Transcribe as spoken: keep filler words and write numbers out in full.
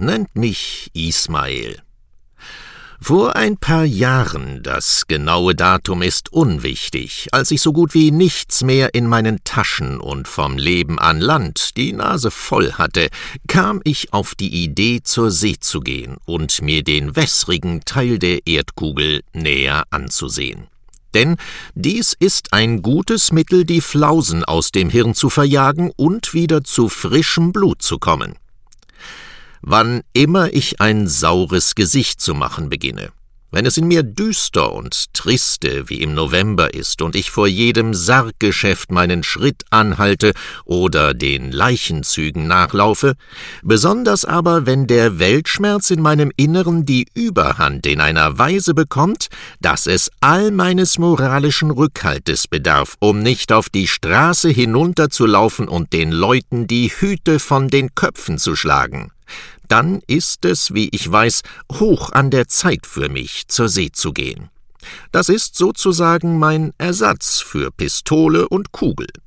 nennt mich Ismael. Vor ein paar Jahren, das genaue Datum ist unwichtig, als ich so gut wie nichts mehr in meinen Taschen und vom Leben an Land die Nase voll hatte, kam ich auf die Idee, zur See zu gehen und mir den wässrigen Teil der Erdkugel näher anzusehen. Denn dies ist ein gutes Mittel, die Flausen aus dem Hirn zu verjagen und wieder zu frischem Blut zu kommen. Wann immer ich ein saures Gesicht zu machen beginne, wenn es in mir düster und triste wie im November ist und ich vor jedem Sarggeschäft meinen Schritt anhalte oder den Leichenzügen nachlaufe, besonders aber, wenn der Weltschmerz in meinem Inneren die Überhand in einer Weise bekommt, dass es all meines moralischen Rückhaltes bedarf, um nicht auf die Straße hinunterzulaufen und den Leuten die Hüte von den Köpfen zu schlagen, dann ist es, wie ich weiß, hoch an der Zeit für mich, zur See zu gehen. Das ist sozusagen mein Ersatz für Pistole und Kugel.